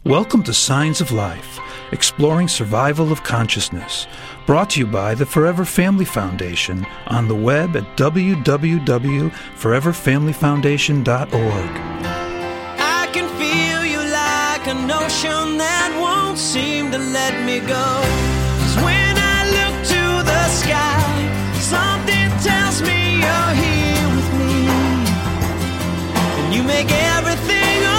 Welcome to Signs of Life, exploring survival of consciousness, brought to you by the Forever Family Foundation on the web at www.foreverfamilyfoundation.org. I can feel you like an ocean that won't seem to let me go. 'Cause when I look to the sky, something tells me you're here with me, and you make everything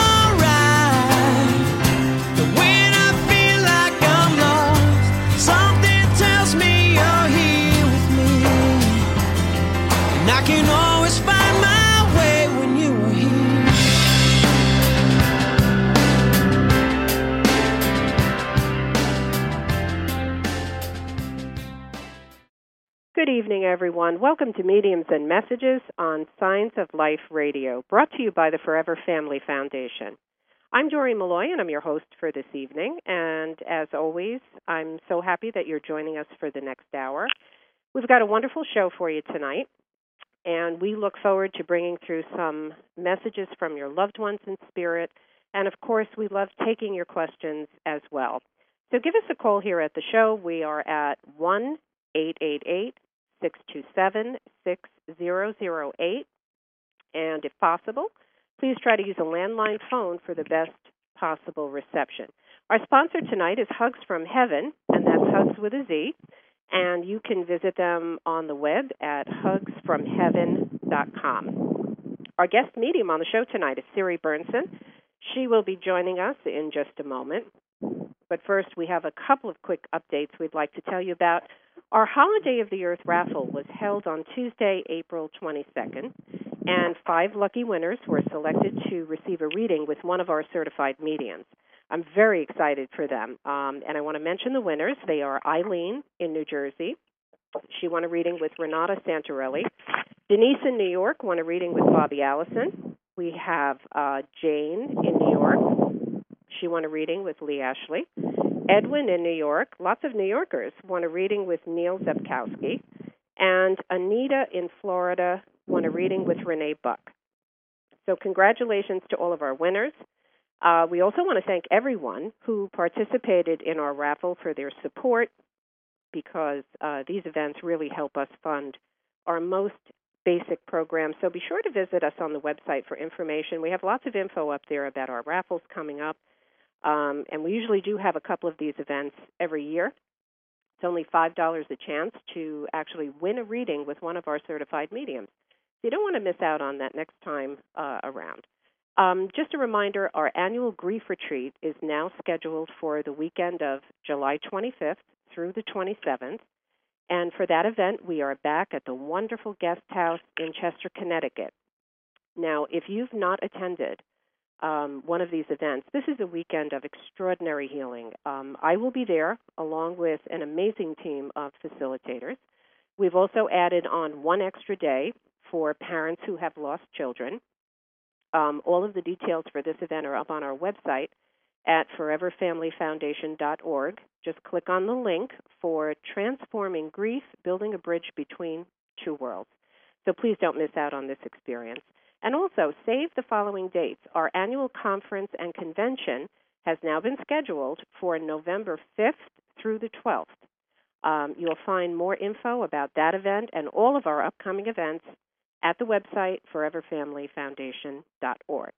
I can always find my way when you are here. Good evening, everyone. Welcome to Mediums and Messages on Signs of Life Radio, brought to you by the Forever Family Foundation. I'm Doreen Malloy, and I'm your host for this evening. And as always, I'm so happy that you're joining us for the next hour. We've got a wonderful show for you tonight. And we look forward to bringing through some messages from your loved ones in spirit. And, of course, we love taking your questions as well. So give us a call here at the show. We are at 1-888-627-6008. And if possible, please try to use a landline phone for the best possible reception. Our sponsor tonight is Hugs from Heaven, and that's Hugs with a Z. And you can visit them on the web at hugsfromheaven.com. Our guest medium on the show tonight is Siri Bernson. She will be joining us in just a moment. But first, we have a couple of quick updates we'd like to tell you about. Our Holiday of the Earth raffle was held on Tuesday, April 22nd, and 5 lucky winners were selected to receive a reading with one of our certified mediums. I'm very excited for them, and I want to mention the winners. They are Eileen in New Jersey. She won a reading with Renata Santarelli. Denise in New York won a reading with Bobby Allison. We have Jane in New York. She won a reading with Lee Ashley. Edwin in New York, lots of New Yorkers, won a reading with Neil Zepkowski. And Anita in Florida won a reading with Renee Buck. So congratulations to all of our winners. We also want to thank everyone who participated in our raffle for their support, because these events really help us fund our most basic programs. So be sure to visit us on the website for information. We have lots of info up there about our raffles coming up, and we usually do have a couple of these events every year. It's only $5 a chance to actually win a reading with one of our certified mediums. So you don't want to miss out on that next time around. Just a reminder, our annual grief retreat is now scheduled for the weekend of July 25th through the 27th. And for that event, we are back at the wonderful guest house in Chester, Connecticut. Now, if you've not attended one of these events, this is a weekend of extraordinary healing. I will be there along with an amazing team of facilitators. We've also added on one extra day for parents who have lost children. All of the details for this event are up on our website at foreverfamilyfoundation.org. Just click on the link for Transforming Grief, Building a Bridge Between Two Worlds. So please don't miss out on this experience. And also, save the following dates. Our annual conference and convention has now been scheduled for November 5th through the 12th. You'll find more info about that event and all of our upcoming events at the website, foreverfamilyfoundation.org.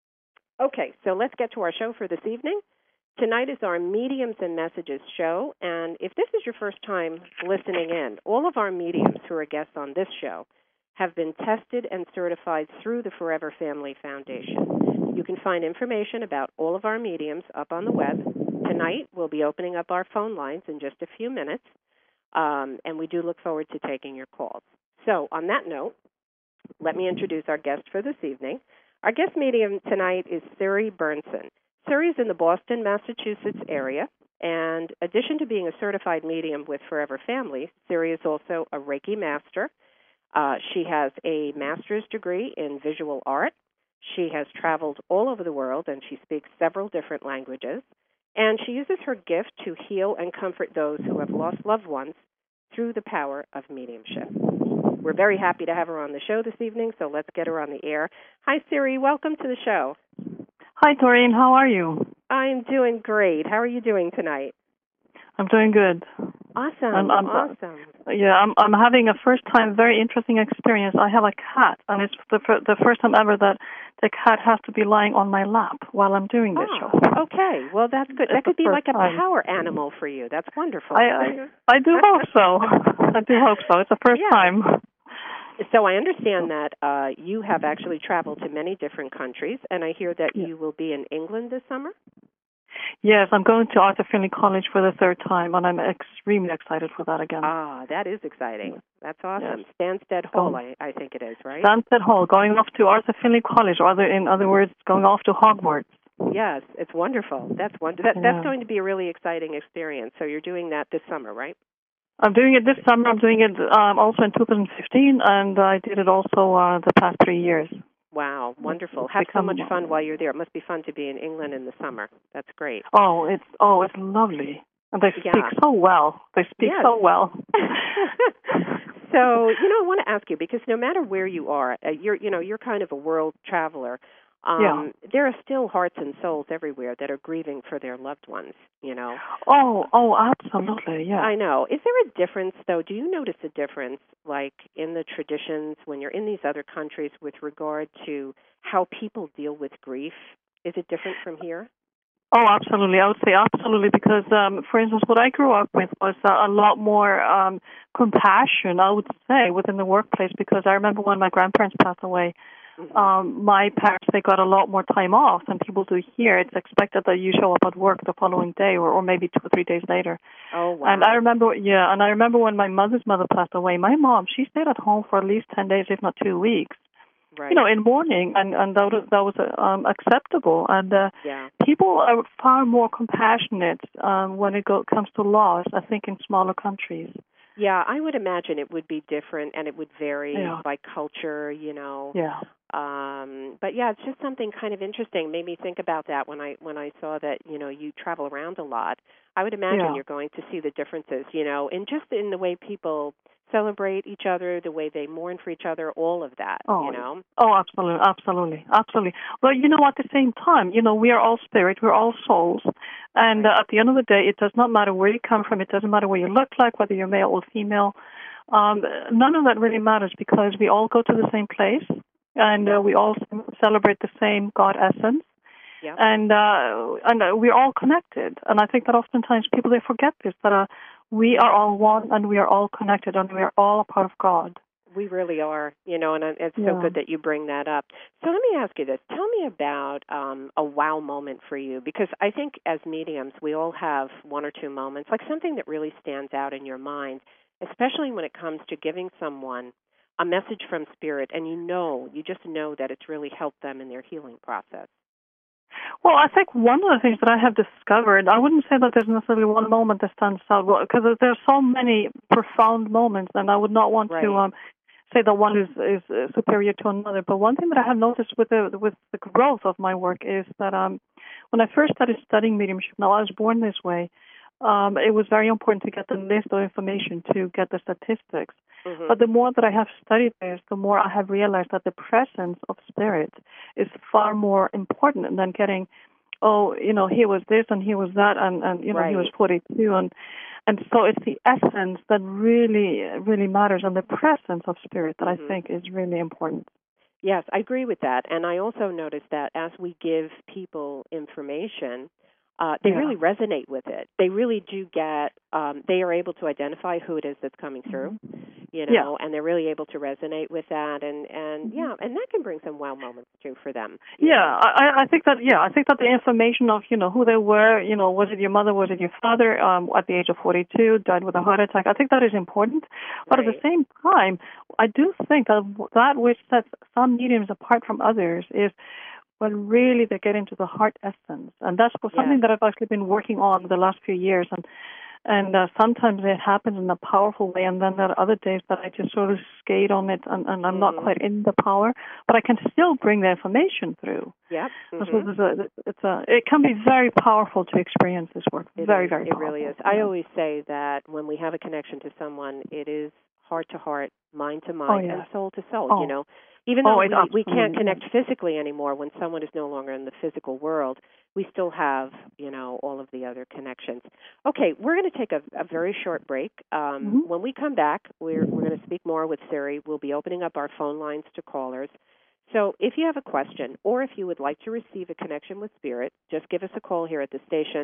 Okay, so let's get to our show for this evening. Tonight is our Mediums and Messages show, and if this is your first time listening in, all of our mediums who are guests on this show have been tested and certified through the Forever Family Foundation. You can find information about all of our mediums up on the web. Tonight, we'll be opening up our phone lines in just a few minutes, and we do look forward to taking your calls. So, on that note, let me introduce our guest for this evening. Our guest medium tonight is Siri Bernson. Siri is in the Boston, Massachusetts area, and in addition to being a certified medium with Forever Family, Siri is also a Reiki master. She has a master's degree in visual art. She has traveled all over the world, and she speaks several different languages. And she uses her gift to heal and comfort those who have lost loved ones through the power of mediumship. We're very happy to have her on the show this evening, so let's get her on the air. Hi, Siri. Welcome to the show. Hi, Doreen. How are you? I'm doing great. How are you doing tonight? I'm doing good. Awesome. Awesome. Yeah, I'm having a first time, very interesting experience. I have a cat, and it's the first time ever that the cat has to be lying on my lap while I'm doing this show. Okay, well that's good. That could be like a power animal for you. That's wonderful. I do hope so. I do hope so. It's the first time. So I understand that you have actually traveled to many different countries, and I hear that you will be in England this summer? Yes, I'm going to Arthur Findlay College for the third time, and I'm extremely excited for that again. Ah, that is exciting. That's awesome. Yes. Stansted Hall, I think it is, right? Stansted Hall, going off to Arthur Findlay College, or in other words, going off to Hogwarts. Yes, it's wonderful. That's wonderful. That's going to be a really exciting experience. So you're doing that this summer, right? I'm doing it this summer. I'm doing it also in 2015, and I did it also the past 3 years. Wow, wonderful. Have so much fun while you're there. It must be fun to be in England in the summer. That's great. Oh, it's lovely. And they speak so well. They speak so well. So, I want to ask you, because no matter where you are, you're kind of a world traveler. There are still hearts and souls everywhere that are grieving for their loved ones, Oh, absolutely, yeah. I know. Is there a difference, though? Do you notice a difference, like, in the traditions when you're in these other countries with regard to how people deal with grief? Is it different from here? Oh, absolutely. I would say absolutely because, for instance, what I grew up with was a lot more compassion, I would say, within the workplace, because I remember when my grandparents passed away, my parents, they got a lot more time off than people do here. It's expected that you show up at work the following day or maybe 2 or 3 days later. Oh, wow. And I remember when my mother's mother passed away, my mom, she stayed at home for at least 10 days, if not 2 weeks. Right. In mourning, and that was acceptable. And people are far more compassionate when it comes to loss, I think, in smaller countries. Yeah, I would imagine it would be different, and it would vary by culture, Yeah. But it's just something kind of interesting. Made me think about that when I saw that you travel around a lot. I would imagine you're going to see the differences, and just in the way people celebrate each other, the way they mourn for each other, all of that. Oh, absolutely. But at the same time, we are all spirit, we're all souls, and at the end of the day, it does not matter where you come from. It doesn't matter what you look like, whether you're male or female. None of that really matters because we all go to the same place. And we all celebrate the same God essence, and we're all connected. And I think that oftentimes people, they forget this, that we are all one and we are all connected and we are all a part of God. We really are, and it's so good that you bring that up. So let me ask you this. Tell me about a wow moment for you, because I think as mediums, we all have 1 or 2 moments, like something that really stands out in your mind, especially when it comes to giving someone a message from Spirit, and you just know that it's really helped them in their healing process. Well, I think one of the things that I have discovered, I wouldn't say that there's necessarily one moment that stands out, because there's so many profound moments, and I would not want to say that one is superior to another. But one thing that I have noticed with the growth of my work is that when I first started studying mediumship, now I was born this way, it was very important to get the list of information to get the statistics. Mm-hmm. But the more that I have studied this, the more I have realized that the presence of spirit is far more important than getting, he was this and he was that and he was 42. And so it's the essence that really, really matters, and the presence of spirit that I think is really important. Yes, I agree with that. And I also noticed that as we give people information, they really resonate with it. They really do get, they are able to identify who it is that's coming through, and they're really able to resonate with that. And that can bring some wow moments too for them. I think that the information of, who they were, was it your mother, was it your father, at the age of 42, died with a heart attack, I think that is important. But at the same time, I do think that which sets some mediums apart from others is when really they get into the heart essence. And that's something that I've actually been working on the last few years. And sometimes it happens in a powerful way, and then there are other days that I just sort of skate on it, and I'm not quite in the power, but I can still bring the information through. Yeah. It can be very powerful to experience this work. Very, very powerful. It really is. I always say that when we have a connection to someone, it is heart to heart, mind to mind, and soul to soul, you know. Even though we can't connect physically anymore when someone is no longer in the physical world, we still have, you know, all of the other connections. Okay, we're going to take a very short break. When we come back, we're going to speak more with Siri. We'll be opening up our phone lines to callers. So if you have a question or if you would like to receive a connection with Spirit, just give us a call here at the station,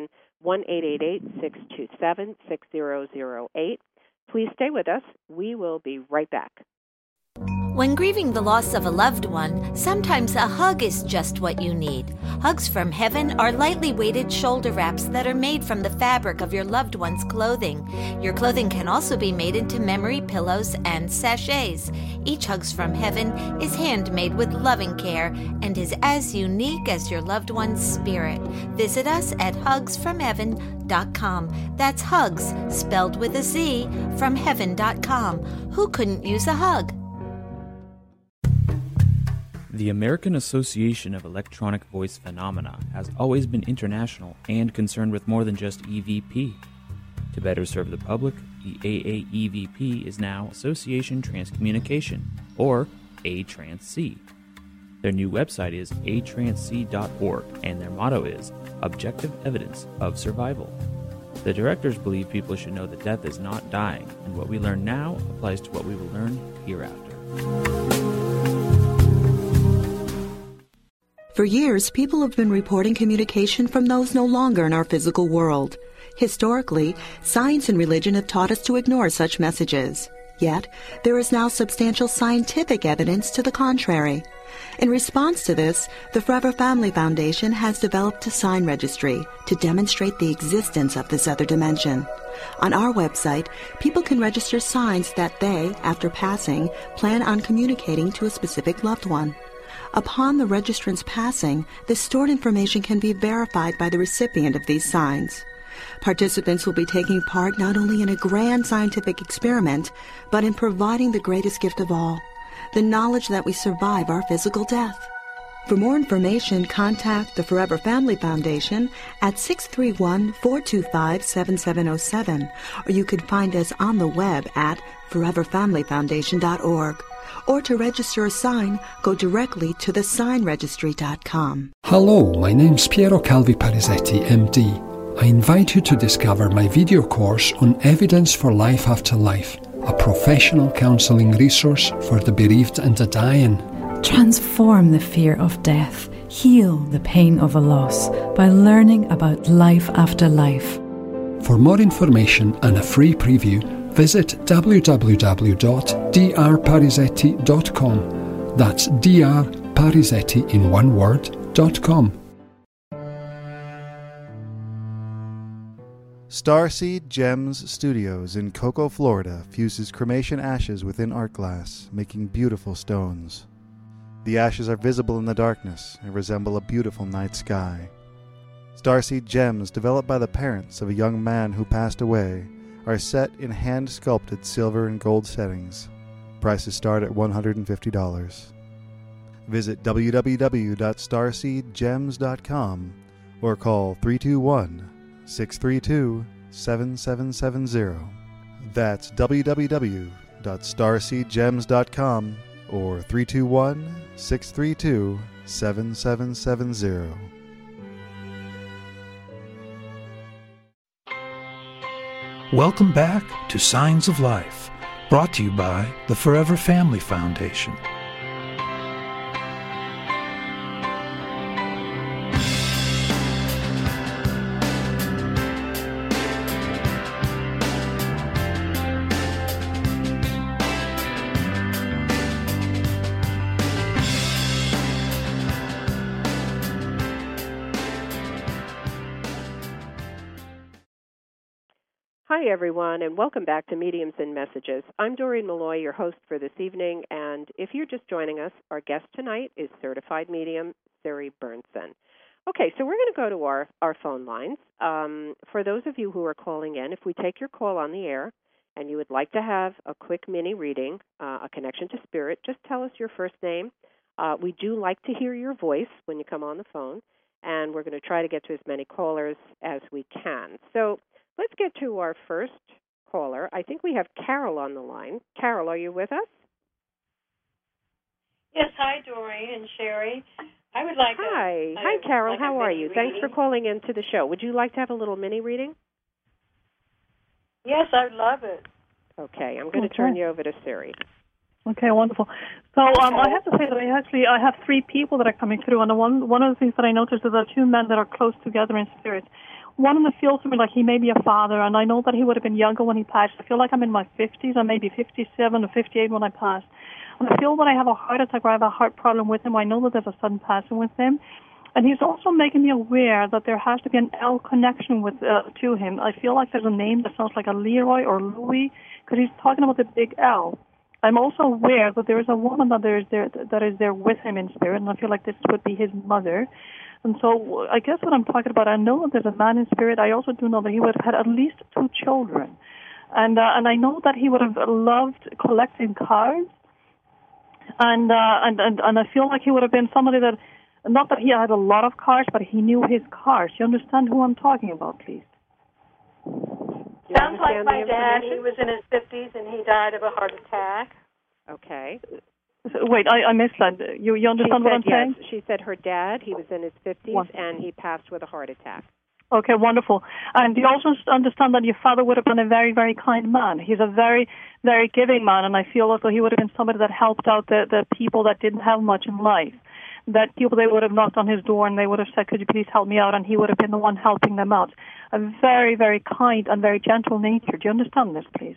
1-888-627-6008. Please stay with us. We will be right back. When grieving the loss of a loved one, sometimes a hug is just what you need. Hugs from Heaven are lightly weighted shoulder wraps that are made from the fabric of your loved one's clothing. Your clothing can also be made into memory pillows and sachets. Each Hugs from Heaven is handmade with loving care and is as unique as your loved one's spirit. Visit us at hugsfromheaven.com. That's hugs, spelled with a Z, from heaven.com. Who couldn't use a hug? The American Association of Electronic Voice Phenomena has always been international and concerned with more than just EVP. To better serve the public, the AAEVP is now Association Transcommunication, or ATRANSC. Their new website is atransc.org, and their motto is Objective Evidence of Survival. The directors believe people should know that death is not dying, and what we learn now applies to what we will learn hereafter. For years, people have been reporting communication from those no longer in our physical world. Historically, science and religion have taught us to ignore such messages. Yet, there is now substantial scientific evidence to the contrary. In response to this, the Forever Family Foundation has developed a sign registry to demonstrate the existence of this other dimension. On our website, people can register signs that they, after passing, plan on communicating to a specific loved one. Upon the registrant's passing, the stored information can be verified by the recipient of these signs. Participants will be taking part not only in a grand scientific experiment, but in providing the greatest gift of all, the knowledge that we survive our physical death. For more information, contact the Forever Family Foundation at 631-425-7707, or you can find us on the web at foreverfamilyfoundation.org. Or to register a sign, go directly to thesignregistry.com. Hello, my name's Piero Calvi Parisetti, MD. I invite you to discover my video course on Evidence for Life After Life, a professional counselling resource for the bereaved and the dying. Transform the fear of death, heal the pain of a loss by learning about life after life. For more information and a free preview, visit www.drparisetti.com. That's drparisetti in one word.com. Starseed Gems Studios in Cocoa, Florida fuses cremation ashes within art glass, making beautiful stones. The ashes are visible in the darkness and resemble a beautiful night sky. Starseed Gems, developed by the parents of a young man who passed away, are set in hand-sculpted silver and gold settings. Prices start at $150. Visit www.starseedgems.com or call 321-632-7770. That's www.starseedgems.com or 321-632-7770. Welcome back to Signs of Life, brought to you by the Forever Family Foundation. Hi, everyone, and welcome back to Mediums and Messages. I'm Doreen Malloy, your host for this evening, and if you're just joining us, our guest tonight is certified medium Siri Bernson. Okay, so we're going to go to our phone lines. For those of you who are calling in, if we take your call on the air and you would like to have a quick mini reading, a connection to spirit, just tell us your first name. We do like to hear your voice when you come on the phone, and we're going to try to get to as many callers as we can. So let's get to our first caller. I think we have Carol on the line. Carol, are you with us? Yes, hi, Dory and Sherry. I would like Hi, Carol. Like how are you? Reading. Thanks for calling into the show. Would you like to have a little mini reading? Yes, I'd love it. Okay, I'm going to turn you over to Siri. Okay, wonderful. So I have to say that I have 3 people that are coming through, and one of the things that I noticed is that 2 men that are close together in spirit. One of them feels to me like he may be a father, and I know that he would have been younger when he passed. I feel like I'm in my 50s, or maybe 57 or 58 when I passed. And I feel when I have a heart attack or I have a heart problem with him, I know that there's a sudden passing with him. And he's also making me aware that there has to be an L connection with to him. I feel like there's a name that sounds like a Leroy or Louis, because he's talking about the big L. I'm also aware that there is a woman that is there with him in spirit, and I feel like this would be his mother. And so I guess what I'm talking about, I know that there's a man in spirit. I also do know that he would have had at least 2 children. And I know that he would have loved collecting cars. And I feel like he would have been somebody that, not that he had a lot of cars, but he knew his cars. You understand who I'm talking about, please? Sounds like my dad. He was in his 50s and he died of a heart attack. Okay. Wait, I missed that. You understand what I'm saying? Yes. She said her dad, he was in his 50s and he passed with a heart attack. Okay, wonderful. And you also understand that your father would have been a very, very kind man. He's a very, very giving man, and I feel as though he would have been somebody that helped out the people that didn't have much in life. That people, they would have knocked on his door and they would have said, could you please help me out? And he would have been the one helping them out. A very, very kind and very gentle nature. Do you understand this, please?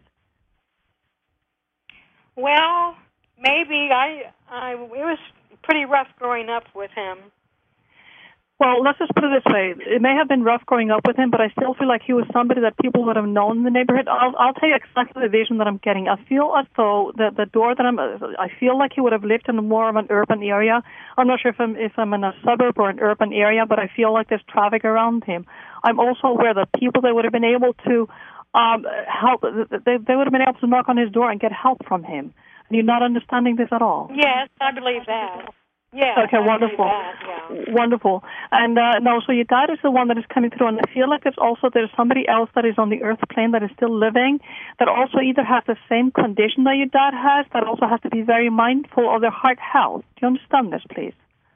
Well, maybe it was pretty rough growing up with him. Well, let's just put it this way. It may have been rough growing up with him, but I still feel like he was somebody that people would have known in the neighborhood. I'll tell you exactly the vision that I'm getting. I feel as though the door that I feel like he would have lived in more of an urban area. I'm not sure if I'm in a suburb or an urban area, but I feel like there's traffic around him. I'm also aware that people they would have been able to help. They would have been able to knock on his door and get help from him. And you're not understanding this at all. Yes, I believe that. Yeah. Okay, wonderful. Wonderful. And no, so your dad is the one that is coming through, and I feel like there's somebody else that is on the earth plane that is still living, that also either has the same condition that your dad has, that also has to be very mindful of their heart health. Do you understand this, please?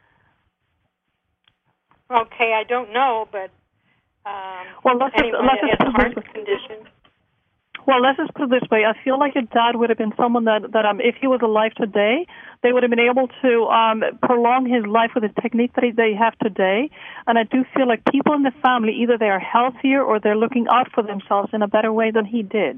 Okay, I don't know, but let's has a heart condition. Well, let's just put it this way. I feel like your dad would have been someone that if he was alive today, they would have been able to prolong his life with the technique that they have today. And I do feel like people in the family, either they are healthier or they're looking out for themselves in a better way than he did.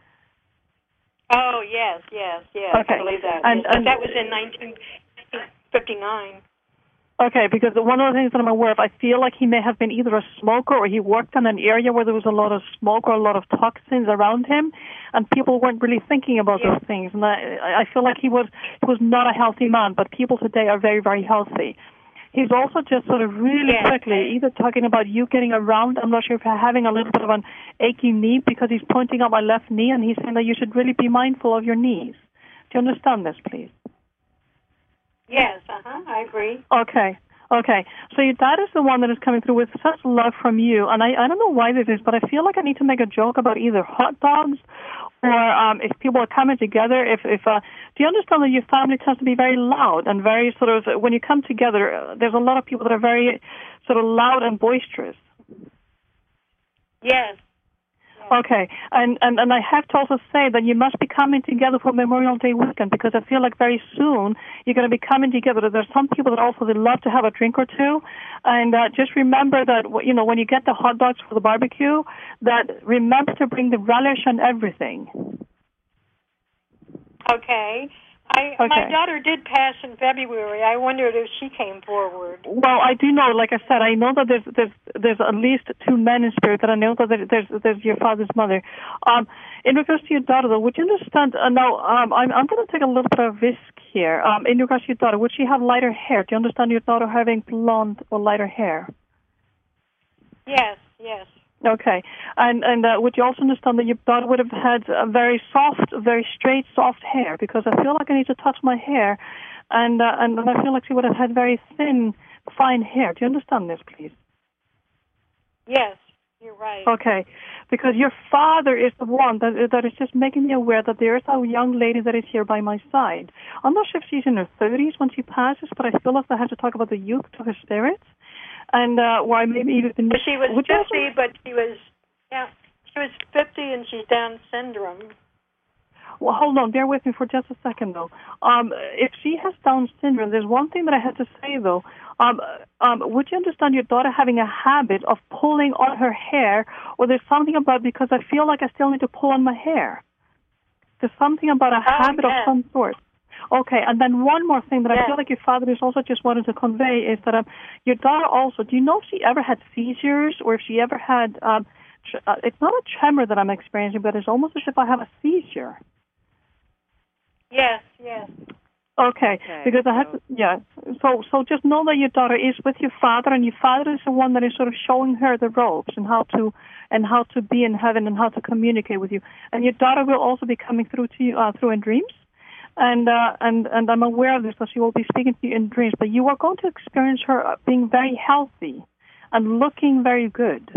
Oh, yes. Okay. I believe that. And that was in 1959. Okay, because one of the things that I'm aware of, I feel like he may have been either a smoker or he worked in an area where there was a lot of smoke or a lot of toxins around him, and people weren't really thinking about those things. And I feel like he was not a healthy man, but people today are very, very healthy. He's also just sort of really quickly either talking about you getting around. I'm not sure if you're having a little bit of an achy knee because he's pointing out my left knee, and he's saying that you should really be mindful of your knees. Do you understand this, please? Yes, I agree. Okay. So your dad is the one that is coming through with such love from you, and I don't know why this is, but I feel like I need to make a joke about either hot dogs or if people are coming together. Do you understand that your family tends to be very loud and very sort of, when you come together, there's a lot of people that are very sort of loud and boisterous? Yes. Okay, and I have to also say that you must be coming together for Memorial Day weekend, because I feel like very soon you're going to be coming together. There's some people that also they love to have a drink or two, and just remember that when you get the hot dogs for the barbecue, that remember to bring the relish and everything. Okay. My daughter did pass in February. I wondered if she came forward. Well, I do know, like I said, I know that there's at least 2 men in spirit, that I know that there's your father's mother. In regards to your daughter, though, would you understand? Now, I'm going to take a little bit of risk here. In regards to your daughter, would she have lighter hair? Do you understand your daughter having blonde or lighter hair? Yes. Okay, and would you also understand that your daughter would have had a very soft, very straight, soft hair? Because I feel like I need to touch my hair, and I feel like she would have had very thin, fine hair. Do you understand this, please? Yes. You're right. Okay, because your father is the one that is just making me aware that there is a young lady that is here by my side. I'm not sure if she's in her 30s when she passes, but I feel like I have to talk about the youth to her spirits. And why maybe even... She was 50, but she was 50 and she's Down syndrome. Well, hold on. Bear with me for just a second, though. If she has Down syndrome, there's one thing that I have to say, though. Would you understand your daughter having a habit of pulling on her hair, or there's something about, because I feel like I still need to pull on my hair. There's something about a habit of some sort. Okay, and then one more thing that I feel like your father is also just wanting to convey is that your daughter also, do you know if she ever had seizures, or if she ever had, it's not a tremor that I'm experiencing, but it's almost as if I have a seizure. Yes. Okay, because I have to, So just know that your daughter is with your father, and your father is the one that is sort of showing her the ropes and how to be in heaven and how to communicate with you. And your daughter will also be coming through to you through in dreams, and I'm aware of this, that she will be speaking to you in dreams. But you are going to experience her being very healthy and looking very good.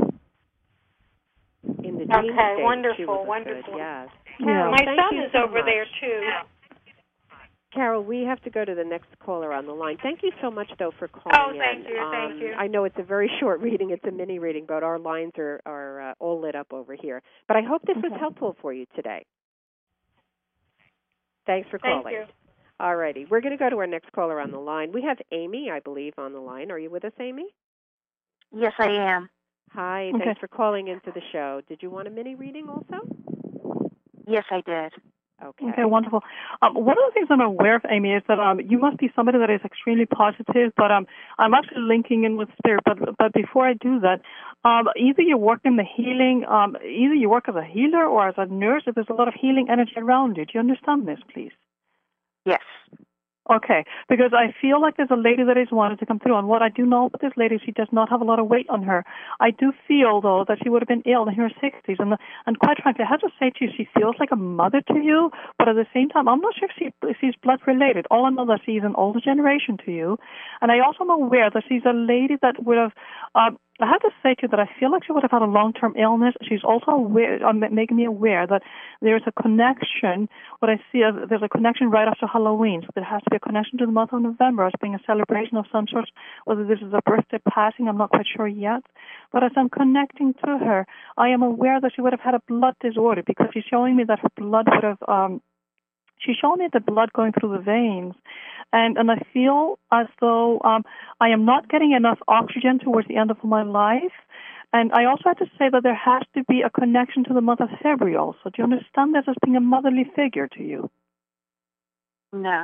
In the dream state, wonderful. Good, yes. Carol, my son is over there too. Carol, we have to go to the next caller on the line. Thank you so much, though, for calling in. Thank you. I know it's a very short reading. It's a mini reading, but our lines are all lit up over here. But I hope this was helpful for you today. Thanks for calling. Thank you. All righty. We're going to go to our next caller on the line. We have Amy, I believe, on the line. Are you with us, Amy? Yes, I am. Hi. Okay. Thanks for calling into the show. Did you want a mini reading also? Yes, I did. Okay, wonderful. One of the things I'm aware of, Amy, is that you must be somebody that is extremely positive, but I'm actually linking in with spirit. But before I do that, either you work in the healing, either you work as a healer or as a nurse, if there's a lot of healing energy around you. Do you understand this, please? Yes. Okay, because I feel like there's a lady that is wanting to come through, and what I do know about this lady, she does not have a lot of weight on her. I do feel, though, that she would have been ill in her 60s, and quite frankly, I have to say to you, she feels like a mother to you, but at the same time, I'm not sure if she's blood-related. All I know that she's an older generation to you, and I also am aware that she's a lady that would have... I have to say to you that I feel like she would have had a long-term illness. She's also making me aware that there's a connection. What I see, there's a connection right after Halloween. So there has to be a connection to the month of November as being a celebration of some sort. Whether this is a birthday passing, I'm not quite sure yet. But as I'm connecting to her, I am aware that she would have had a blood disorder because she's showing me that her blood would have... She's showing me the blood going through the veins, and I feel as though I am not getting enough oxygen towards the end of my life. And I also have to say that there has to be a connection to the month of February also. Do you understand this as being a motherly figure to you? No.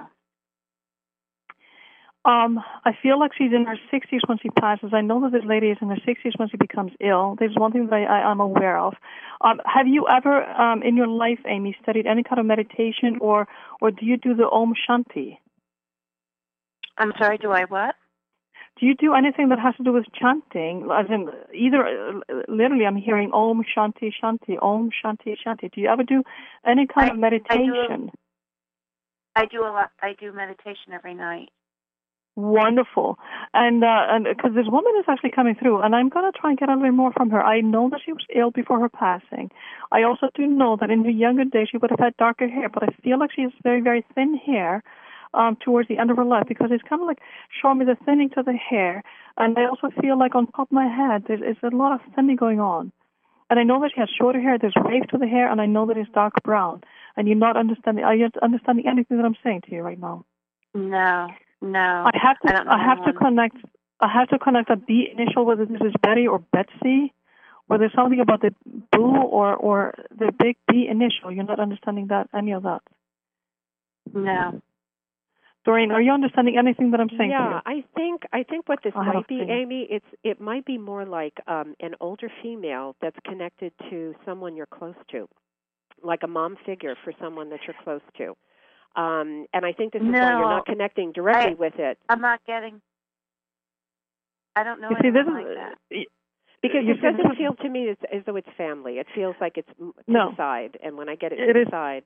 I feel like she's in her 60s when she passes. I know that this lady is in her 60s when she becomes ill. There's one thing that I'm aware of. Have you ever, in your life, Amy, studied any kind of meditation, or do you do the Om Shanti? I'm sorry, do I what? Do you do anything that has to do with chanting? As in, either, literally, I'm hearing Om Shanti Shanti, Om Shanti Shanti. Do you ever do any kind of meditation? I do a lot. I do meditation every night. Wonderful. And because this woman is actually coming through, and I'm going to try and get a little more from her. I know that she was ill before her passing. I also do know that in her younger days she would have had darker hair, but I feel like she has very, very thin hair towards the end of her life, because it's kind of like showing me the thinning to the hair. And I also feel like on top of my head there's a lot of thinning going on. And I know that she has shorter hair, there's waves to the hair, and I know that it's dark brown. And you're not understanding. Are you understanding anything that I'm saying to you right now? No. I have to connect a B initial, whether this is Betty or Betsy, or there's something about the Boo or the big B initial. You're not understanding any of that. No. Doreen, are you understanding anything that I'm saying to you? Yeah, I think what this might be, Amy, it might be more like an older female that's connected to someone you're close to, like a mom figure for someone that you're close to. And I think this is why you're not connecting directly with it. I'm not getting... I don't know anything like that. Because it doesn't feel to me as though it's family. It feels like it's inside. And when I get it inside...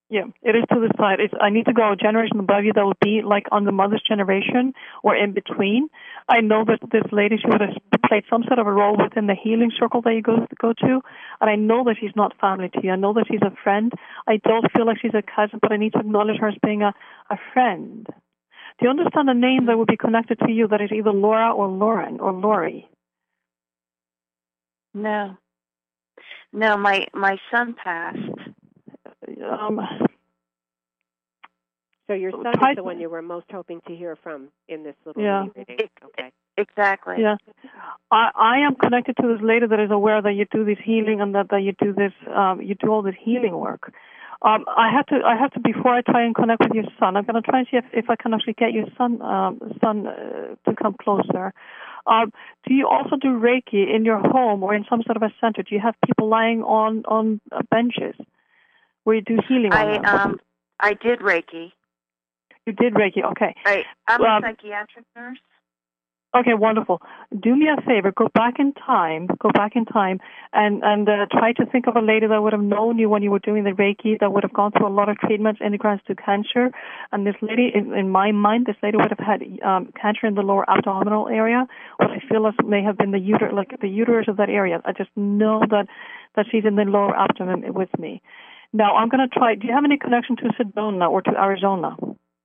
Yeah, it is to the side. I need to go a generation above you that would be like on the mother's generation or in between. I know that this lady, she would have played some sort of a role within the healing circle that you go to, and I know that she's not family to you. I know that she's a friend. I don't feel like she's a cousin, but I need to acknowledge her as being a friend. Do you understand a name that would be connected to you that is either Laura or Lauren or Lori? No. No, my son passed. So your son is the one you were most hoping to hear from in this little reading. Okay. Exactly. Yeah. I am connected to this lady that is aware that you do this healing and that you do this you do all this healing work. I have to before I try and connect with your son, I'm going to try and see if I can actually get your son to come closer. Do you also do Reiki in your home or in some sort of a center? Do you have people lying on benches where you do healing on them? I did Reiki. You did Reiki, okay. I'm a psychiatric nurse. Okay, wonderful. Do me a favor, go back in time, and try to think of a lady that would have known you when you were doing the Reiki, that would have gone through a lot of treatments in regards to cancer. And this lady, in my mind, this lady would have had cancer in the lower abdominal area, what I feel may have been the uterus of that area. I just know that she's in the lower abdomen with me. Now, I'm going to try, do you have any connection to Sedona or to Arizona?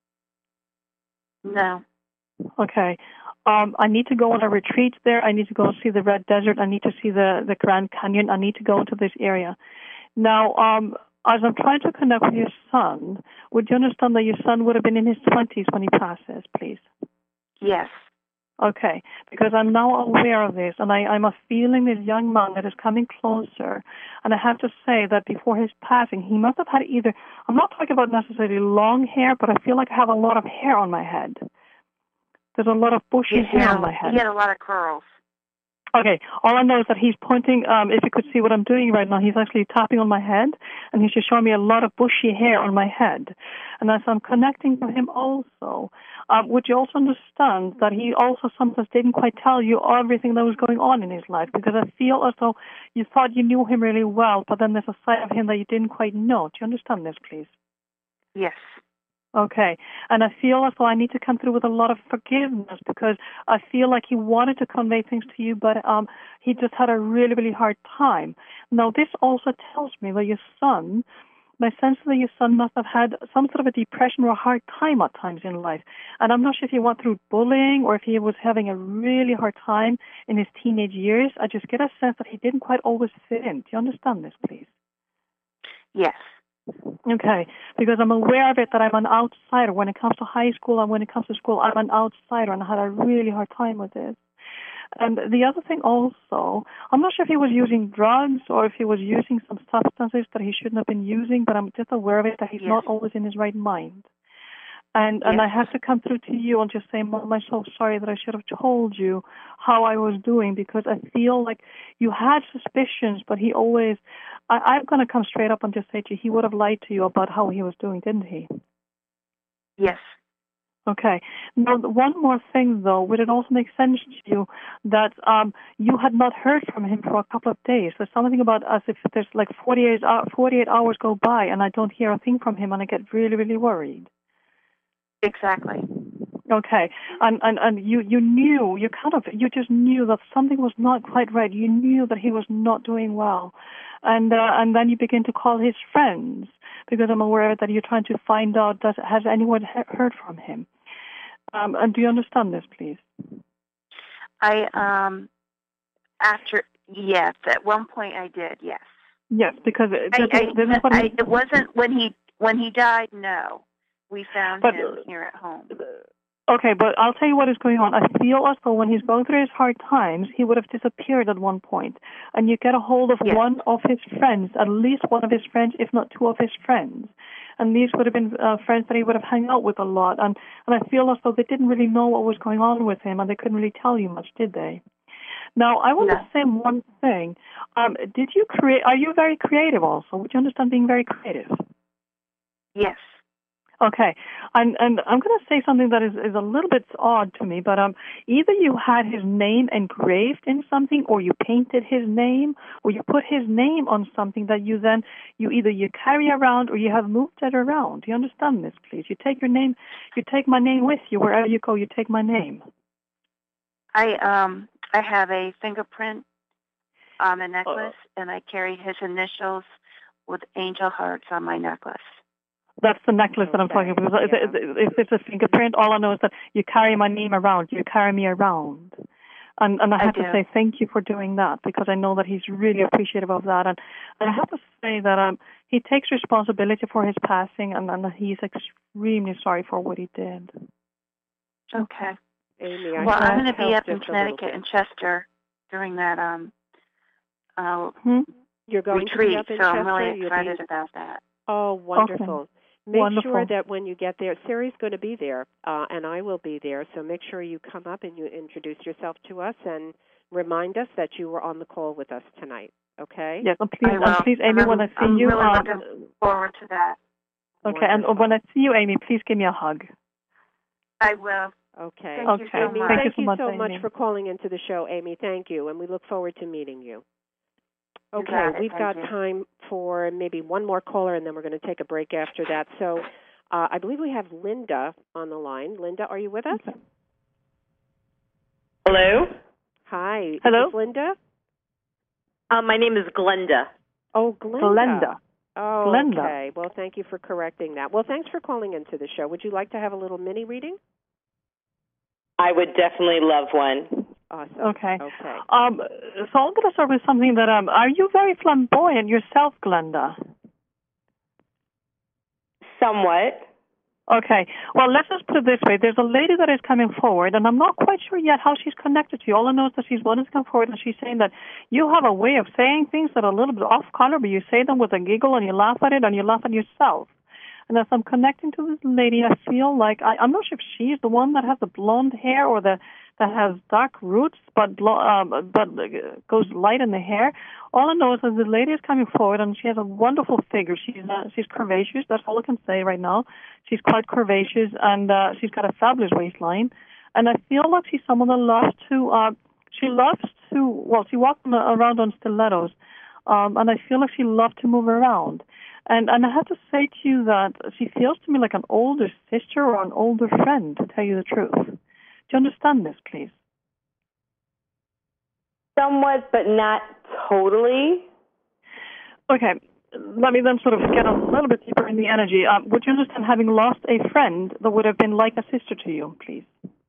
No. Okay. I need to go on a retreat there. I need to go see the Red Desert. I need to see the Grand Canyon. I need to go into this area. Now, as I'm trying to connect with your son, would you understand that your son would have been in his 20s when he passes, please? Yes. Okay, because I'm now aware of this, and I'm feeling this young man that is coming closer. And I have to say that before his passing, he must have had either, I'm not talking about necessarily long hair, but I feel like I have a lot of hair on my head. There's a lot of bushy hair on my head. He had a lot of curls. Okay, all I know is that he's pointing, if you could see what I'm doing right now, he's actually tapping on my head, and he's just showing me a lot of bushy hair on my head. And as I'm connecting to him also, would you also understand that he also sometimes didn't quite tell you everything that was going on in his life? Because I feel as though you thought you knew him really well, but then there's a side of him that you didn't quite know. Do you understand this, please? Yes. Okay, and I feel as though I need to come through with a lot of forgiveness because I feel like he wanted to convey things to you, but he just had a really, really hard time. Now, this also tells me that your son, my sense is that your son must have had some sort of a depression or a hard time at times in life. And I'm not sure if he went through bullying or if he was having a really hard time in his teenage years. I just get a sense that he didn't quite always fit in. Do you understand this, please? Yes. Okay, because I'm aware of it that I'm an outsider. When it comes to high school and when it comes to school, I'm an outsider, and I had a really hard time with this. And the other thing also, I'm not sure if he was using drugs or if he was using some substances that he shouldn't have been using, but I'm just aware of it that he's not always in his right mind. And I have to come through to you and just say, Mom, I'm so sorry that I should have told you how I was doing, because I feel like you had suspicions, but he always, I'm going to come straight up and just say to you, he would have lied to you about how he was doing, didn't he? Yes. Okay. Now, one more thing, though. Would it also make sense to you that you had not heard from him for a couple of days? There's something about as if there's like 48 hours go by and I don't hear a thing from him and I get really, really worried. Exactly. Okay, and you knew, you just knew that something was not quite right. You knew that he was not doing well, and then you begin to call his friends because I'm aware that you're trying to find out has anyone heard from him. And do you understand this, please? Yes, at one point I did. Yes. Yes, because it wasn't when he died. No. We found him here at home. Okay, but I'll tell you what is going on. I feel as though when he's going through his hard times, he would have disappeared at one point. And you get a hold of one of his friends, at least one of his friends, if not two of his friends. And these would have been friends that he would have hung out with a lot. And I feel as though they didn't really know what was going on with him, and they couldn't really tell you much, did they? Now, I want to say one thing. Are you very creative also? Would you understand being very creative? Yes. Okay, and I'm going to say something that is a little bit odd to me, but either you had his name engraved in something, or you painted his name, or you put his name on something that you carry around, or you have moved it around. Do you understand this, please? You take my name with you wherever you go. You take my name. I have a fingerprint on a necklace, and I carry his initials with angel hearts on my necklace. That's the necklace that I'm talking about. If it's a fingerprint, all I know is that you carry my name around. You carry me around. And I have to say thank you for doing that, because I know that he's really appreciative of that. And I have to say that he takes responsibility for his passing, and he's extremely sorry for what he did. Okay. Amy, I'm going to be up in Connecticut in Chester during that You're going retreat, to be up in so Chester? I'm really excited about that. Oh, wonderful. Okay. Make sure that when you get there, Sari's going to be there, and I will be there, so make sure you come up and you introduce yourself to us and remind us that you were on the call with us tonight, okay? Yes, and please, Amy, when I see you... I'm really looking forward to that. Okay, wonderful. And when I see you, Amy, please give me a hug. I will. Okay. Thank you so much. Thank you so much for calling into the show, Amy. Thank you, and we look forward to meeting you. Okay, we've got time for maybe one more caller, and then we're going to take a break after that. So I believe we have Linda on the line. Linda, are you with us? Okay. Hello? Hi. Hello? Is this Linda? My name is Glenda. Oh, Glenda. Glenda. Oh, Glenda. Okay. Well, thank you for correcting that. Well, thanks for calling into the show. Would you like to have a little mini reading? I would definitely love one. Awesome. Okay. So I'm going to start with something that, are you very flamboyant yourself, Glenda? Somewhat. Okay. Well, let's just put it this way. There's a lady that is coming forward, and I'm not quite sure yet how she's connected to you. All I know is that she's wanting to come forward, and she's saying that you have a way of saying things that are a little bit off color, but you say them with a giggle, and you laugh at it, and you laugh at yourself. And as I'm connecting to this lady, I feel like I'm not sure if she's the one that has the blonde hair or that has dark roots, but goes light in the hair. All I know is that the lady is coming forward, and she has a wonderful figure. She's curvaceous. That's all I can say right now. She's quite curvaceous, and she's got a fabulous waistline. And I feel like she's someone that loves to. She walks around on stilettos, and I feel like she loves to move around. And I have to say to you that she feels to me like an older sister or an older friend, to tell you the truth. Do you understand this, please? Somewhat, but not totally. Okay, let me then sort of get a little bit deeper in the energy. Would you understand having lost a friend that would have been like a sister to you, please?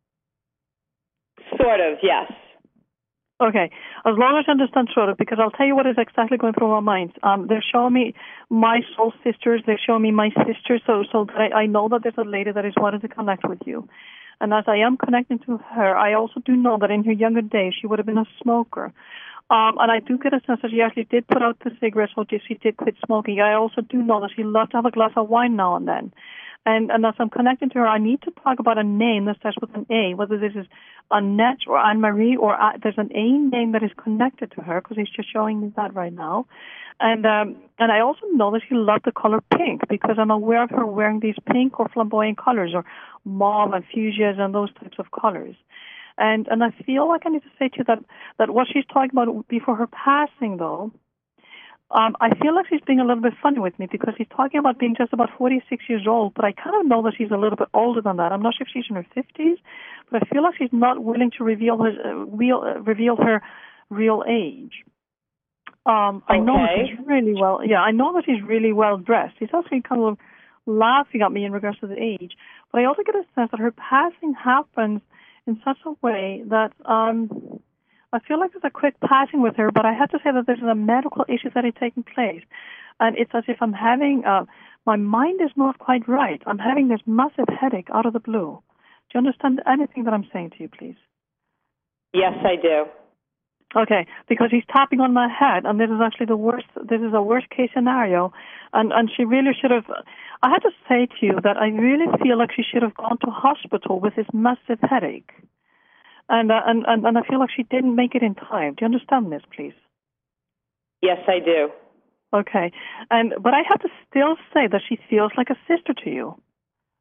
Sort of, yes. Okay, as long as you understand sort of, because I'll tell you what is exactly going through our minds. They're showing me my soul sisters, they're showing me my sister, so I know that there's a lady that is wanting to connect with you. And as I am connecting to her, I also do know that in her younger days, she would have been a smoker. And I do get a sense that she actually did put out the cigarettes, or she did quit smoking. I also do know that she loved to have a glass of wine now and then. And as I'm connecting to her, I need to talk about a name that starts with an A, whether this is Annette or Anne-Marie, or there's an A name that is connected to her, because he's just showing me that right now. And I also know that she loved the color pink, because I'm aware of her wearing these pink or flamboyant colors, or mauve and fuchsias and those types of colors. And I feel like I need to say to you that what she's talking about before her passing, though, I feel like she's being a little bit funny with me, because she's talking about being just about 46 years old, but I kind of know that she's a little bit older than that. I'm not sure if she's in her 50s, but I feel like she's not willing to reveal her real age. I know that she's really I know that she's really well dressed. She's actually kind of laughing at me in regards to the age, but I also get a sense that her passing happens in such a way that I feel like there's a quick passing with her, but I have to say that there's a medical issue that is taking place. And it's as if I'm having, my mind is not quite right. I'm having this massive headache out of the blue. Do you understand anything that I'm saying to you, please? Yes, I do. Okay, because he's tapping on my head, and this is actually this is a worst case scenario. And she really should have, I had to say to you that I really feel like she should have gone to hospital with this massive headache. And I feel like she didn't make it in time. Do you understand this, please? Yes, I do. Okay. But I have to still say that she feels like a sister to you.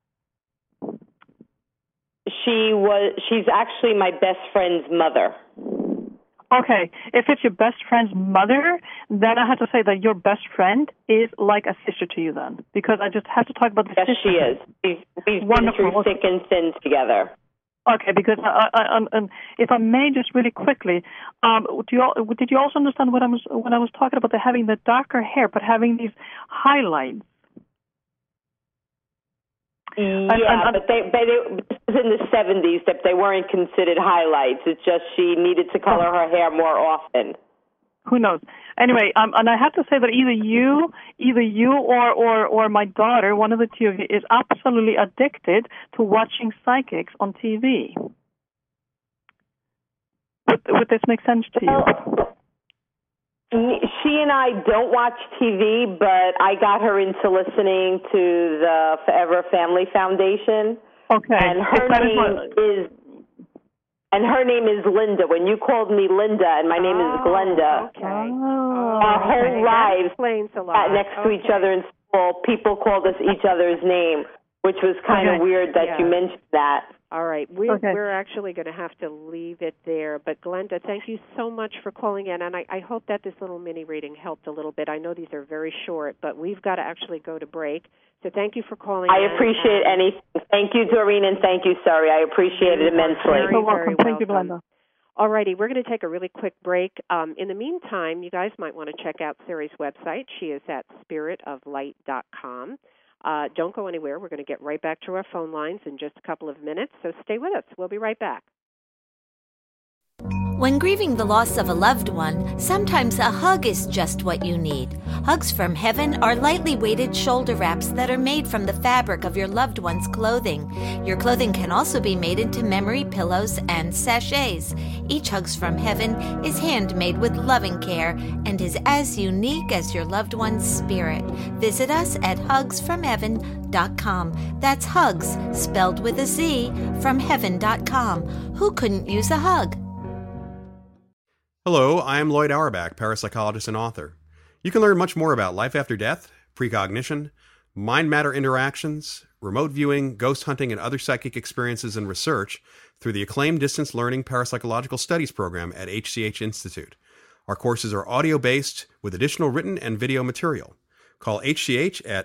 She's actually my best friend's mother. Okay, if it's your best friend's mother, then I have to say that your best friend is like a sister to you then, because I just have to talk about the sister. Yes, she is. We've been through thick and thin together. Okay, because if I may just really quickly, did you also understand when I was talking about having the darker hair but having these highlights? Yeah, but this was in the 70s that they weren't considered highlights. It's just she needed to color her hair more often. Who knows? Anyway, and I have to say that either you or my daughter, one of the two of you, is absolutely addicted to watching psychics on TV. Would this make sense to you? She and I don't watch TV, but I got her into listening to the Forever Family Foundation. Okay. And her name is Linda. When you called me Linda, and my name is Glenda. Okay. Our whole lives sat next to each other in school. People called us each other's name, which was kind of weird that you mentioned that. All right. We're actually going to have to leave it there. But, Glenda, thank you so much for calling in. And I hope that this little mini reading helped a little bit. I know these are very short, but we've got to actually go to break. So thank you for calling in. I appreciate anything. Thank you, Doreen, and thank you, Suri. I appreciate it immensely. Very, You're welcome. very Thank you, Glenda. All righty. We're going to take a really quick break. In the meantime, you guys might want to check out Suri's website. She is at spiritoflight.com. Don't go anywhere. We're going to get right back to our phone lines in just a couple of minutes, so stay with us. We'll be right back. When grieving the loss of a loved one, sometimes a hug is just what you need. Hugs from Heaven are lightly weighted shoulder wraps that are made from the fabric of your loved one's clothing. Your clothing can also be made into memory pillows and sachets. Each Hugs from Heaven is handmade with loving care and is as unique as your loved one's spirit. Visit us at hugsfromheaven.com. That's hugs, spelled with a Z, from heaven.com. Who couldn't use a hug? Hello, I am Lloyd Auerbach, parapsychologist and author. You can learn much more about life after death, precognition, mind-matter interactions, remote viewing, ghost hunting, and other psychic experiences and research through the acclaimed Distance Learning Parapsychological Studies program at HCH Institute. Our courses are audio-based with additional written and video material. Call HCH at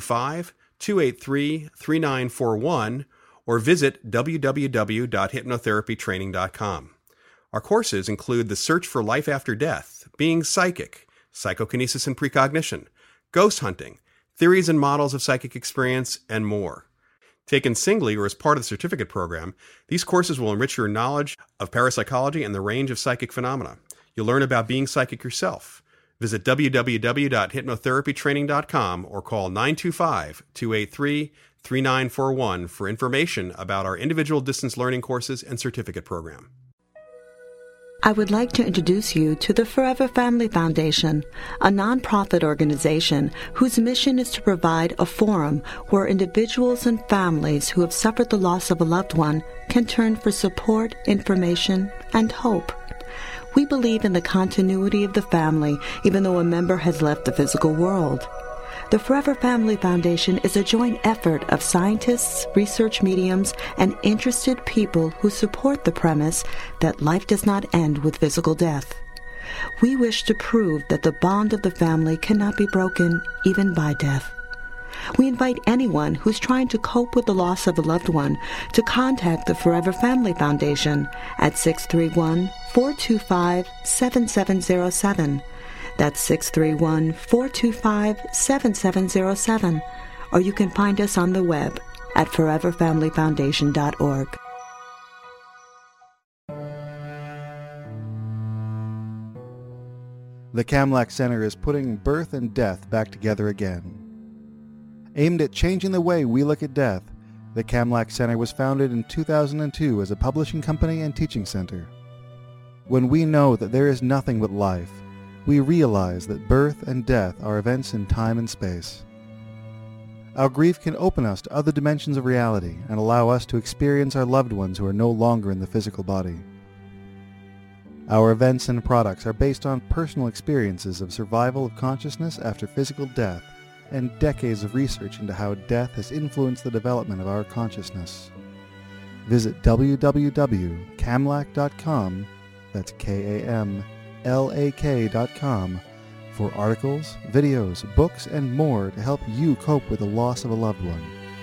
925-283-3941 or visit www.hypnotherapytraining.com. Our courses include the Search for Life After Death, Being Psychic, Psychokinesis and Precognition, Ghost Hunting, Theories and Models of Psychic Experience, and more. Taken singly or as part of the certificate program, these courses will enrich your knowledge of parapsychology and the range of psychic phenomena. You'll learn about being psychic yourself. Visit www.hypnotherapytraining.com or call 925-283-3941 for information about our individual distance learning courses and certificate program. I would like to introduce you to the Forever Family Foundation, a nonprofit organization whose mission is to provide a forum where individuals and families who have suffered the loss of a loved one can turn for support, information, and hope. We believe in the continuity of the family, even though a member has left the physical world. The Forever Family Foundation is a joint effort of scientists, research mediums, and interested people who support the premise that life does not end with physical death. We wish to prove that the bond of the family cannot be broken even by death. We invite anyone who's trying to cope with the loss of a loved one to contact the Forever Family Foundation at 631-425-7707. That's 631-425-7707. Or you can find us on the web at foreverfamilyfoundation.org. The Kamlach Center is putting birth and death back together again. Aimed at changing the way we look at death, the Kamlach Center was founded in 2002 as a publishing company and teaching center. When we know that there is nothing but life, we realize that birth and death are events in time and space. Our grief can open us to other dimensions of reality and allow us to experience our loved ones who are no longer in the physical body. Our events and products are based on personal experiences of survival of consciousness after physical death and decades of research into how death has influenced the development of our consciousness. Visit www.kamlak.com, that's KAMLAK.com, for articles, videos, books, and more to help you cope with the loss of a loved one.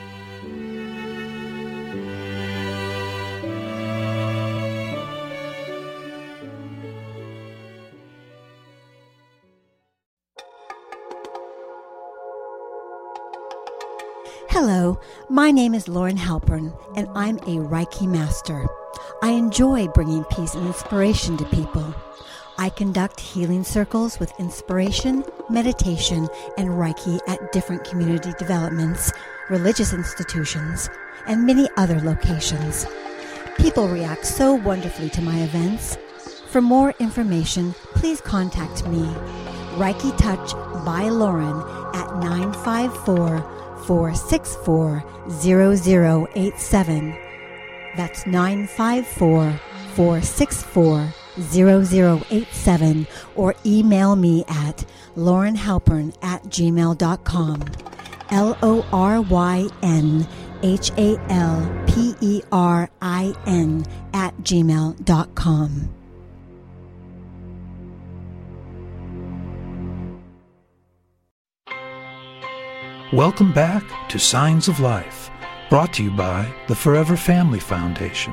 Hello, my name is Lauren Halpern, and I'm a Reiki master. I enjoy bringing peace and inspiration to people. I conduct healing circles with inspiration, meditation, and Reiki at different community developments, religious institutions, and many other locations. People react so wonderfully to my events. For more information, please contact me, Reiki Touch by Lauren, at 954-464-0087. That's 954-464-0087, or email me at laurenhalpern@gmail.com. LORYNHALPERIN@gmail.com. Welcome back to Signs of Life, brought to you by the Forever Family Foundation.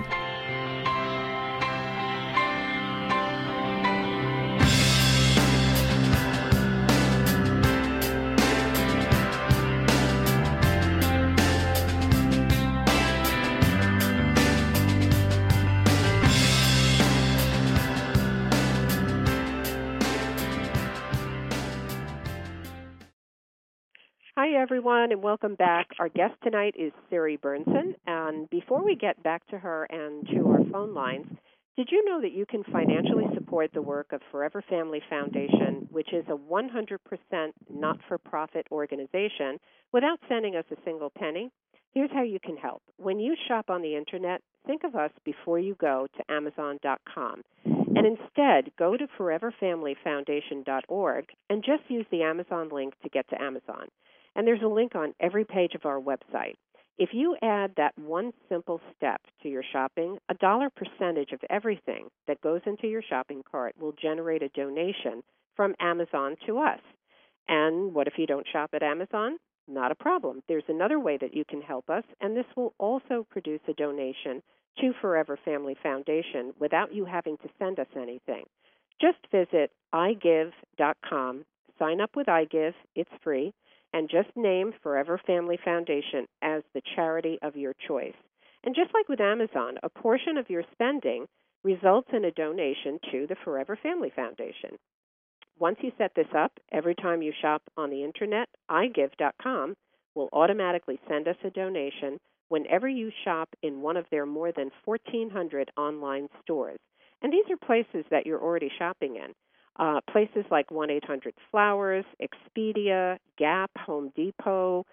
Hi, everyone, and welcome back. Our guest tonight is Siri Bernson, and before we get back to her and to our phone lines, did you know that you can financially support the work of Forever Family Foundation, which is a 100% not-for-profit organization, without sending us a single penny? Here's how you can help. When you shop on the Internet, think of us before you go to Amazon.com, and instead go to foreverfamilyfoundation.org and just use the Amazon link to get to Amazon. And there's a link on every page of our website. If you add that one simple step to your shopping, a dollar percentage of everything that goes into your shopping cart will generate a donation from Amazon to us. And what if you don't shop at Amazon? Not a problem. There's another way that you can help us, and this will also produce a donation to Forever Family Foundation without you having to send us anything. Just visit iGive.com, sign up with iGive, it's free, and just name Forever Family Foundation as the charity of your choice. And just like with Amazon, a portion of your spending results in a donation to the Forever Family Foundation. Once you set this up, every time you shop on the Internet, iGive.com will automatically send us a donation whenever you shop in one of their more than 1,400 online stores. And these are places that you're already shopping in. Places like 1-800-Flowers, Expedia, Gap, Home Depot,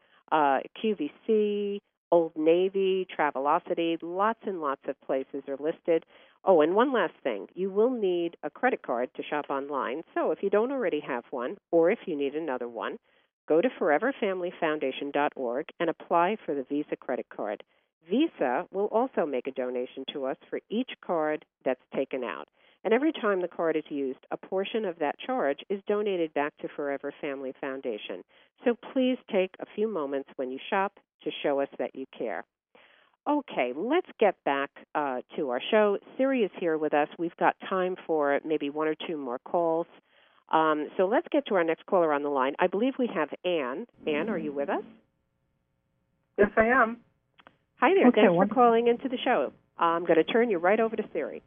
QVC, Old Navy, Travelocity, lots and lots of places are listed. Oh, and one last thing. You will need a credit card to shop online. So if you don't already have one, or if you need another one, go to foreverfamilyfoundation.org and apply for the Visa credit card. Visa will also make a donation to us for each card that's taken out. And every time the card is used, a portion of that charge is donated back to Forever Family Foundation. So please take a few moments when you shop to show us that you care. Okay, let's get back to our show. Siri is here with us. We've got time for maybe one or two more calls. So let's get to our next caller on the line. I believe we have Anne. Anne, are you with us? Yes, I am. Hi there. Okay, thanks for calling into the show. I'm going to turn you right over to Siri.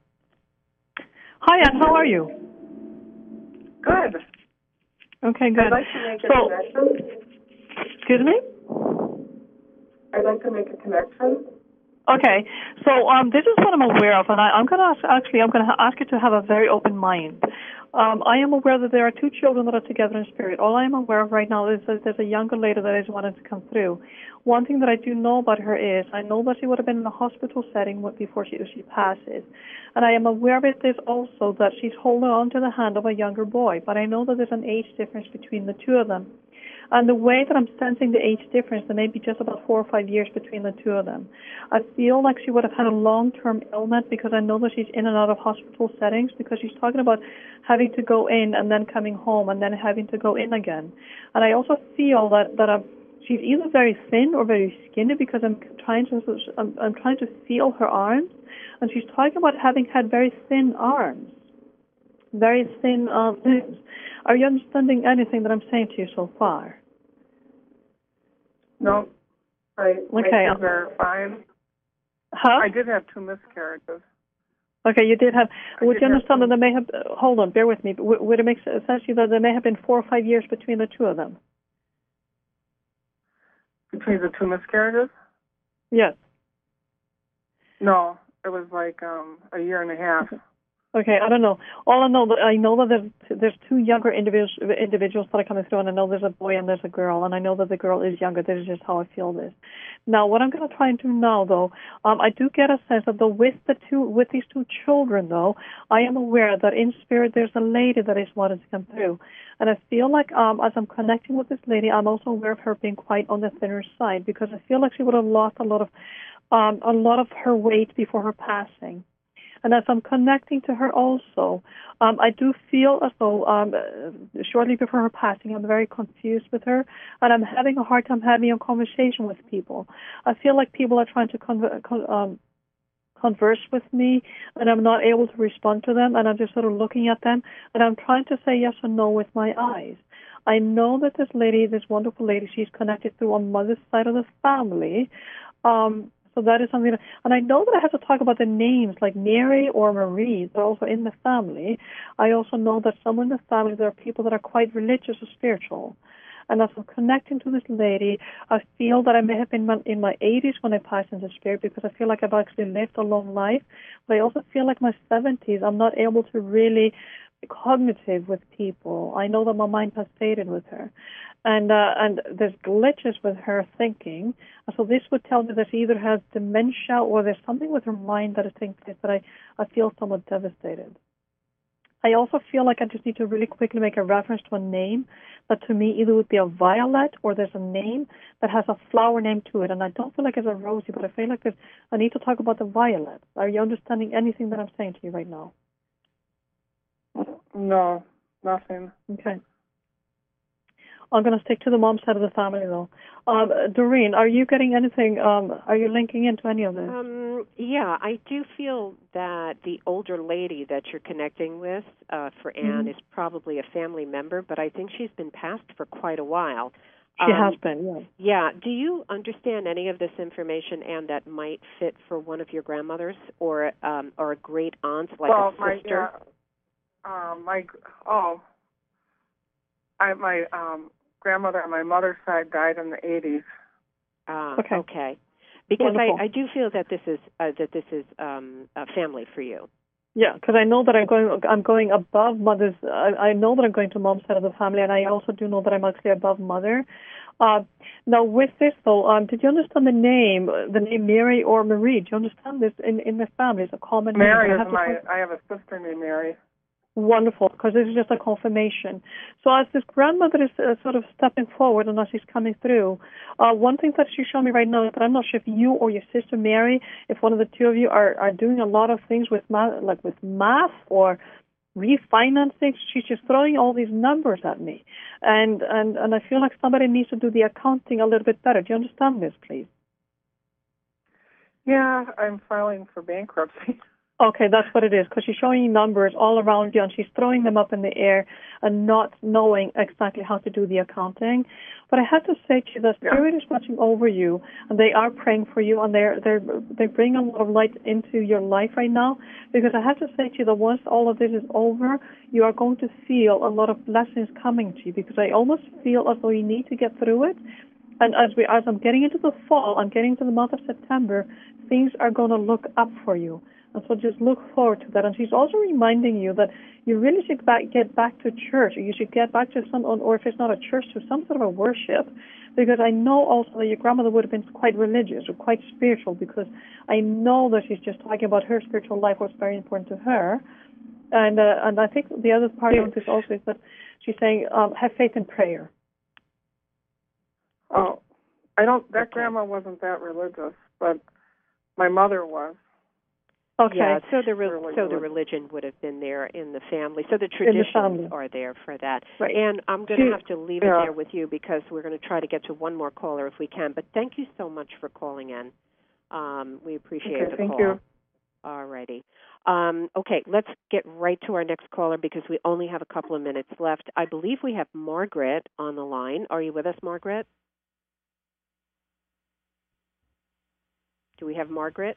Hi, Anne. How are you? Good. Okay, good. I'd like to make a connection. Excuse me? I'd like to make a connection. Okay, so this is what I'm aware of, and I'm going to ask you to have a very open mind. I am aware that there are two children that are together in spirit. All I am aware of right now is that there's a younger lady that is wanting to come through. One thing that I do know about her is I know that she would have been in a hospital setting before she passes. And I am aware of it is also that she's holding on to the hand of a younger boy, but I know that there's an age difference between the two of them. And the way that I'm sensing the age difference, there may be just about 4 or 5 years between the two of them. I feel like she would have had a long-term illness because I know that she's in and out of hospital settings because she's talking about having to go in and then coming home and then having to go in again. And I also feel that she's either very thin or very skinny because I'm trying to feel her arms, and she's talking about having had very thin arms, very thin limbs. Are you understanding anything that I'm saying to you so far? No. My kids are fine. Huh? I did have 2 miscarriages. Okay, you did have. Would you understand that there may have? Hold on, bear with me. Would it make sense to you that there may have been 4 or 5 years between the two of them? Between the 2 miscarriages? Yes. No, it was like a year and a half. Okay, I don't know. All I know that there's 2 younger individuals that are coming through, and I know there's a boy and there's a girl, and I know that the girl is younger. This is just how I feel this. Now, what I'm going to try and do now, though, I do get a sense that with these 2 children, though, I am aware that in spirit there's a lady that is wanting to come through, and I feel like as I'm connecting with this lady, I'm also aware of her being quite on the thinner side because I feel like she would have lost a lot of her weight before her passing. And as I'm connecting to her also, I do feel as though shortly before her passing, I'm very confused with her, and I'm having a hard time having a conversation with people. I feel like people are trying to converse with me, and I'm not able to respond to them, and I'm just sort of looking at them, and I'm trying to say yes or no with my eyes. I know that this lady, this wonderful lady, she's connected through on mother's side of the family. So that is something, and I know that I have to talk about the names like Mary or Marie. They're also in the family. I also know that somewhere in the family there are people that are quite religious or spiritual. And as I'm connecting to this lady, I feel that I may have been in my 80s when I passed into spirit because I feel like I've actually lived a long life. But I also feel like my 70s, I'm not able to really be cognitive with people. I know that my mind has faded with her. And there's glitches with her thinking. So this would tell me that she either has dementia or there's something with her mind that is taking place that I feel somewhat devastated. I also feel like I just need to really quickly make a reference to a name that to me either would be a violet or there's a name that has a flower name to it. And I don't feel like it's a rosy, but I feel like I need to talk about the violet. Are you understanding anything that I'm saying to you right now? No, nothing. Okay. I'm going to stick to the mom side of the family, though. Doreen, are you getting anything? Are you linking into any of this? Yeah, I do feel that the older lady that you're connecting with for Anne is probably a family member, but I think she's been passed for quite a while. She has been, yeah. Yeah. Do you understand any of this information, Anne, that might fit for one of your grandmothers or a great aunt, like a sister? My grandmother on my mother's side died in the 80s. Okay. Because I do feel that this is a family for you. Yeah, because I know that I'm going above mother's. I know that I'm going to mom's side of the family, and I also do know that I'm actually above mother. Now, with this though, did you understand the name Mary or Marie? Do you understand this in the family? It's a common Mary name. I have a sister named Mary. Wonderful, because this is just a confirmation. So as this grandmother is sort of stepping forward and as she's coming through, one thing that she's showing me right now is that I'm not sure if you or your sister Mary, if one of the two of you are doing a lot of things with math or refinancing. She's just throwing all these numbers at me. And I feel like somebody needs to do the accounting a little bit better. Do you understand this, please? Yeah, I'm filing for bankruptcy. Okay, that's what it is, because she's showing numbers all around you, and she's throwing them up in the air and not knowing exactly how to do the accounting. But I have to say to you that Spirit is watching over you, and they are praying for you, and they bring a lot of light into your life right now, because I have to say to you that once all of this is over, you are going to feel a lot of blessings coming to you, because I almost feel as though you need to get through it. And as I'm getting into the fall, I'm getting into the month of September, things are going to look up for you. And so just look forward to that. And she's also reminding you that you really should get back to church. Or you should get back to or if it's not a church, to some sort of a worship. Because I know also that your grandmother would have been quite religious or quite spiritual, because I know that she's just talking about her spiritual life, what's very important to her. And I think the other part of this also is that she's saying, have faith in prayer. Oh, I don't. That grandma wasn't that religious, but my mother was. Okay. Yeah, so the religion would have been there in the family. So the traditions are there for that. Right. And I'm going to have to leave it there with you because we're going to try to get to one more caller if we can. But thank you so much for calling in. We appreciate the call. Thank you. All righty. Okay, let's get right to our next caller because we only have a couple of minutes left. I believe we have Margaret on the line. Are you with us, Margaret? Do we have Margaret?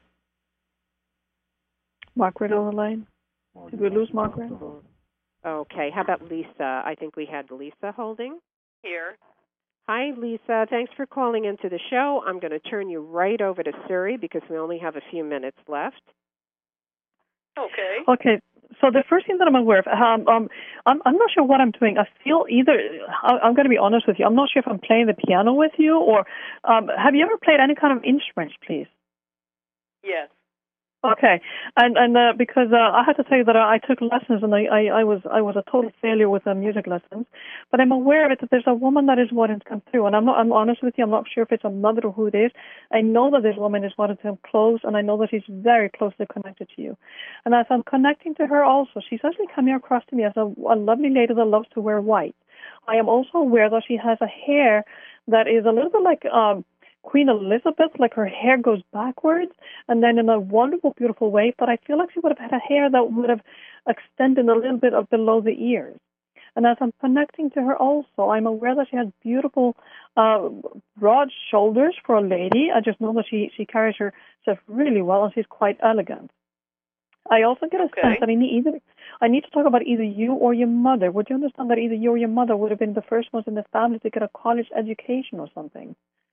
Margaret on the line? Did we lose Margaret? Okay. How about Lisa? I think we had Lisa holding. Here. Hi, Lisa. Thanks for calling into the show. I'm going to turn you right over to Suri because we only have a few minutes left. Okay. Okay. So the first thing that I'm aware of, I'm not sure what I'm doing. I feel I'm going to be honest with you, I'm not sure if I'm playing the piano with you or have you ever played any kind of instruments, please? Yes. Okay, and because I have to tell you that I took lessons and I was a total failure with the music lessons, but I'm aware of it that there's a woman that is wanting to come through, and I'm honest with you, I'm not sure if it's a mother or who it is. I know that this woman is wanting to come close, and I know that she's very closely connected to you. And as I'm connecting to her also, she's actually coming across to me as a lovely lady that loves to wear white. I am also aware that she has a hair that is a little bit like Queen Elizabeth, like her hair goes backwards and then in a wonderful, beautiful way, but I feel like she would have had a hair that would have extended a little bit of below the ears. And as I'm connecting to her also, I'm aware that she has beautiful, broad shoulders for a lady. I just know that she carries herself really well and she's quite elegant. I also get a sense that I need to talk about either you or your mother. Would you understand that either you or your mother would have been the first ones in the family to get a college education or something?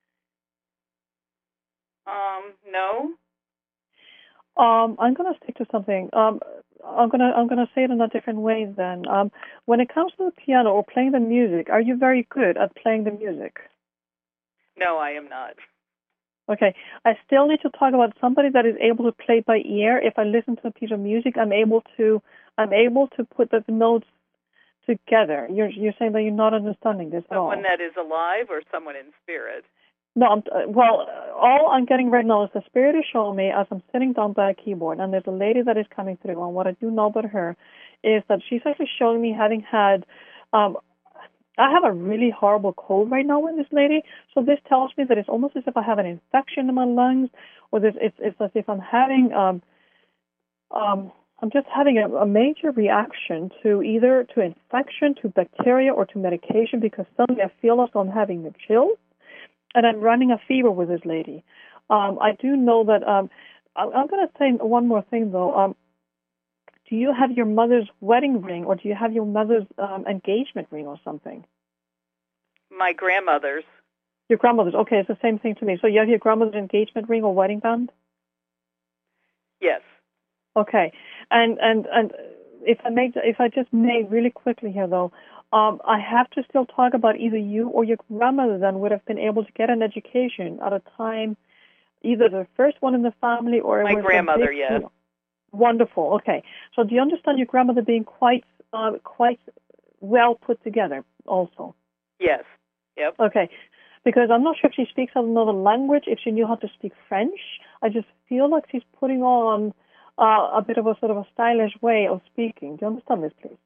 No. I'm going to stick to something. I'm going to say it in a different way then. When it comes to the piano or playing the music, are you very good at playing the music? No, I am not. Okay. I still need to talk about somebody that is able to play by ear. If I listen to a piece of music, I'm able to put the notes together. You're saying that you're not understanding this at all. Someone that is alive or someone in spirit? No, all I'm getting right now is the spirit is showing me as I'm sitting down by a keyboard, and there's a lady that is coming through, and what I do know about her is that she's actually showing me having had, I have a really horrible cold right now with this lady, so this tells me that it's almost as if I have an infection in my lungs, or it's as if I'm having, I'm just having a major reaction to either to infection, to bacteria, or to medication, because suddenly I feel like I'm having the chills. And I'm running a fever with this lady. I do know that, I'm going to say one more thing, though. Do you have your mother's wedding ring, or do you have your mother's engagement ring or something? My grandmother's. Your grandmother's. Okay, it's the same thing to me. So you have your grandmother's engagement ring or wedding band? Yes. Okay. And if I just may really quickly here, though, I have to still talk about either you or your grandmother then would have been able to get an education at a time, either the first one in the family or... My grandmother, yes. Wonderful. Okay. So do you understand your grandmother being quite well put together also? Yes. Yep. Okay. Because I'm not sure if she speaks another language, if she knew how to speak French. I just feel like she's putting on a bit of a sort of a stylish way of speaking. Do you understand this, please?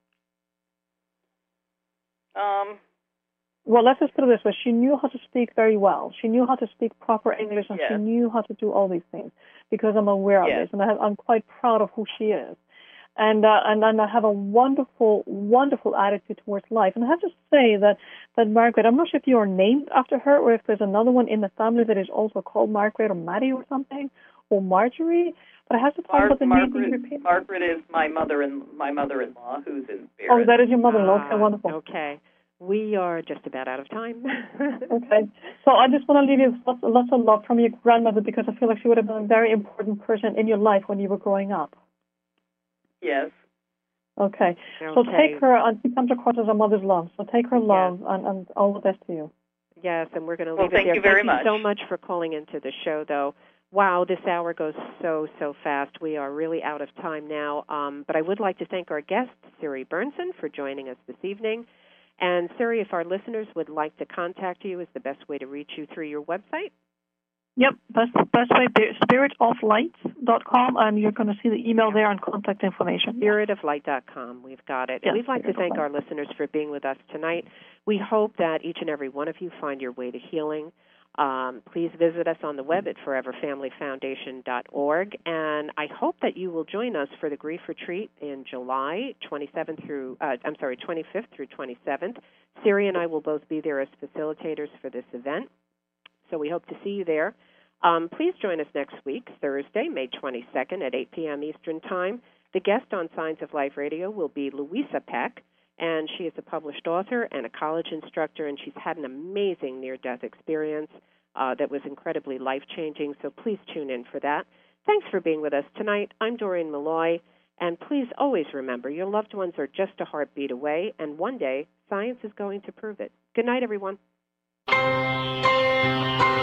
Well, let's just put it this way. She knew how to speak very well. She knew how to speak proper English, and she knew how to do all these things because I'm aware of this, and I'm quite proud of who she is. And I have a wonderful, wonderful attitude towards life. And I have to say that Margaret, I'm not sure if you are named after her or if there's another one in the family that is also called Margaret or Maddie or something, or Marjorie. But I have to talk about the name being repeated. Margaret is my mother-in-law who's in spirit. Oh, that is your mother-in-law. Okay, wonderful. Okay. We are just about out of time. Okay. So I just want to leave you with lots of love from your grandmother because I feel like she would have been a very important person in your life when you were growing up. Yes. Okay. So take her, and she comes across as a mother's love. So take her love and all the best to you. Yes, and we're going to leave it there. Thank you very much. Thank you so much for calling into the show, though. Wow, this hour goes so fast. We are really out of time now. But I would like to thank our guest, Suri Bernson, for joining us this evening. And, Suri, if our listeners would like to contact you, is the best way to reach you through your website? Yep, that's the best way, spiritoflight.com, and you're going to see the email there and contact information. Spiritoflight.com, we've got it. Yes, We'd like to thank our listeners for being with us tonight. We hope that each and every one of you find your way to healing. Please visit us on the web at foreverfamilyfoundation.org, and I hope that you will join us for the Grief Retreat in July 25th through 27th. Siri and I will both be there as facilitators for this event, so we hope to see you there. Please join us next week, Thursday, May 22nd at 8 p.m. Eastern Time. The guest on Signs of Life Radio will be Louisa Peck, and she is a published author and a college instructor, and she's had an amazing near-death experience that was incredibly life-changing, so please tune in for that. Thanks for being with us tonight. I'm Doreen Malloy, and please always remember your loved ones are just a heartbeat away, and one day science is going to prove it. Good night, everyone.